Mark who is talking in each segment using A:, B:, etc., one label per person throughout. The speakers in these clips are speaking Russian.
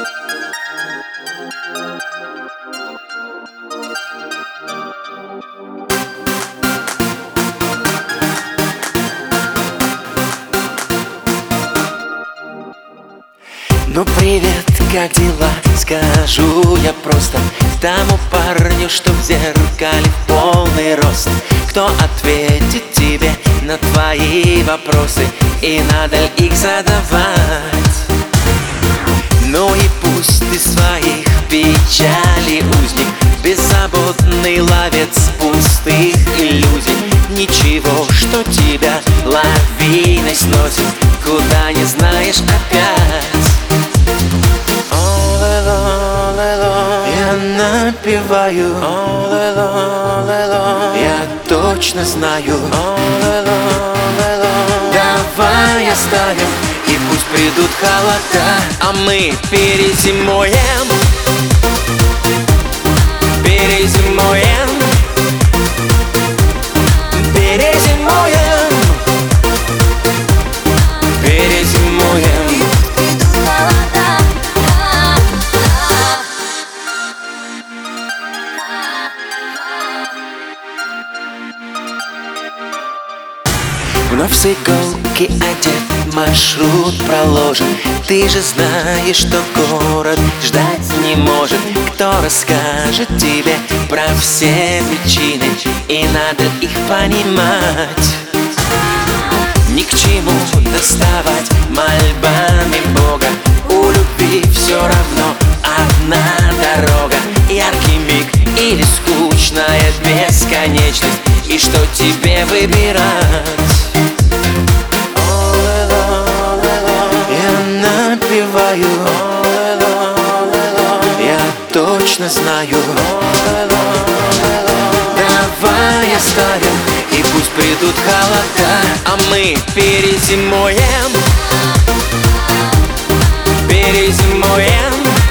A: Ну привет, как дела? Скажу я просто тому парню, что в зеркале в полный рост. Кто ответит тебе на твои вопросы, и надо ли их задавать? Ну и пусть ты своих печалей узник, беззаботный ловец пустых иллюзий. Ничего, что тебя лавиной сносит, куда не знаешь опять. Я напеваю, я точно знаю. Давай оставим, и пусть придут холода, а мы перезимуем. Перезимуем. Перезимуем. Перезимуем. Вновь с иголки одет, маршрут проложен. Ты же знаешь, что город ждать не может. Кто расскажет тебе про все причины, и надо их понимать. Ни к чему доставать мольбами Бога. У любви все равно одна дорога. Яркий миг или скучная бесконечность, и что тебе выбирать? Я напеваю, я точно знаю. Давай оставим, и пусть придут холода, а мы перезимуем. Перезимуем.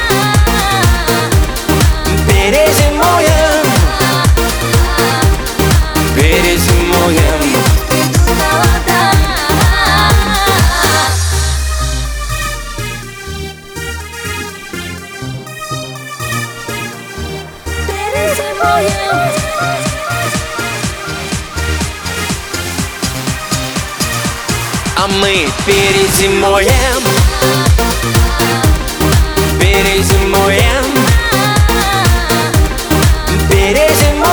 A: Перезимуем. Перезимуем. А мы перезимуем. Перезимуем. Перезимуем.